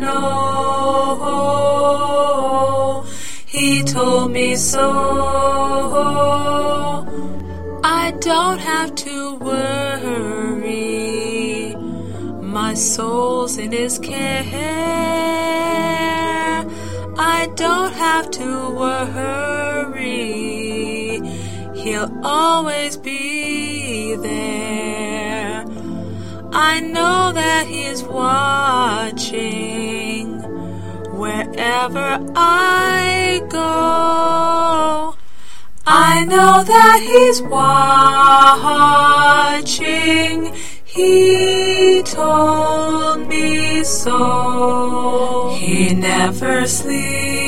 know. He told me so. I don't have to worry. My soul's in His care. I don't have to worry. He'll always be there. I know that He's watching wherever I go. I know that He's watching. He told me so. He never sleeps.